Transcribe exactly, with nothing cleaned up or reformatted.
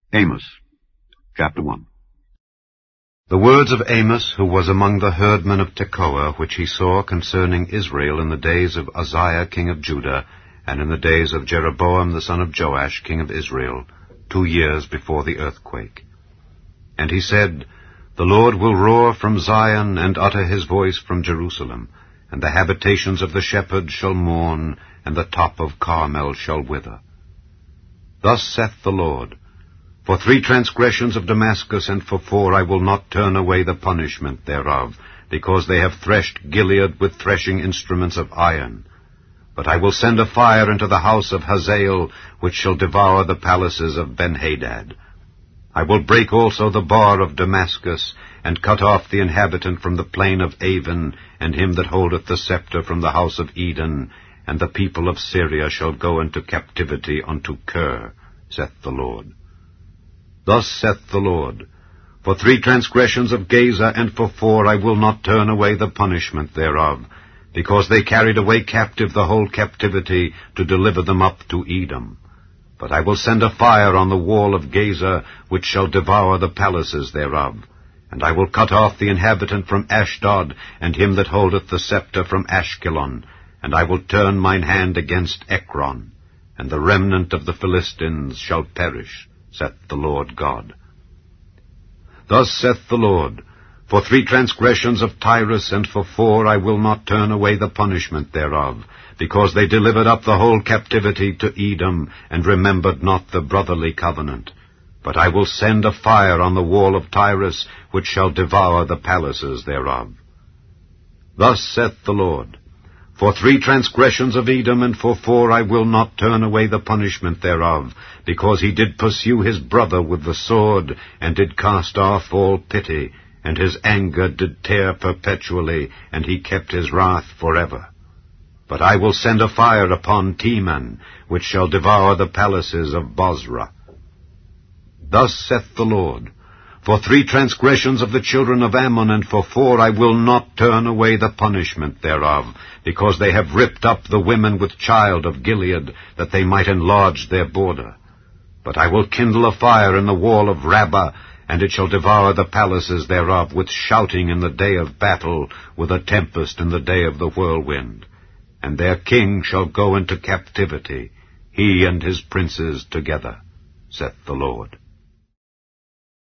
Amos, chapter one. The words of Amos, who was among the herdmen of Tekoa, which he saw concerning Israel in the days of Uzziah king of Judah, and in the days of Jeroboam the son of Joash king of Israel, two years before the earthquake. And he said, The Lord will roar from Zion, and utter his voice from Jerusalem, and the habitations of the shepherd shall mourn, and the top of Carmel shall wither. Thus saith the Lord, For three transgressions of Damascus, and for four I will not turn away the punishment thereof, because they have threshed Gilead with threshing instruments of iron. But I will send a fire into the house of Hazael, which shall devour the palaces of Benhadad. I will break also the bar of Damascus, and cut off the inhabitant from the plain of Avon, and him that holdeth the scepter from the house of Eden, and the people of Syria shall go into captivity unto Kir, saith the Lord. Thus saith the Lord, For three transgressions of Gaza, and for four I will not turn away the punishment thereof, because they carried away captive the whole captivity, to deliver them up to Edom. But I will send a fire on the wall of Gaza, which shall devour the palaces thereof. And I will cut off the inhabitant from Ashdod, and him that holdeth the scepter from Ashkelon. And I will turn mine hand against Ekron, and the remnant of the Philistines shall perish, saith the Lord God. Thus saith the Lord, For three transgressions of Tyrus, and for four I will not turn away the punishment thereof, because they delivered up the whole captivity to Edom, and remembered not the brotherly covenant. But I will send a fire on the wall of Tyrus, which shall devour the palaces thereof. Thus saith the Lord, For three transgressions of Edom, and for four I will not turn away the punishment thereof, because he did pursue his brother with the sword, and did cast off all pity, and his anger did tear perpetually, and he kept his wrath forever. But I will send a fire upon Teman, which shall devour the palaces of Bozrah. Thus saith the Lord, For three transgressions of the children of Ammon, and for four I will not turn away the punishment thereof, because they have ripped up the women with child of Gilead, that they might enlarge their border. But I will kindle a fire in the wall of Rabbah, and it shall devour the palaces thereof, with shouting in the day of battle, with a tempest in the day of the whirlwind. And their king shall go into captivity, he and his princes together, saith the Lord.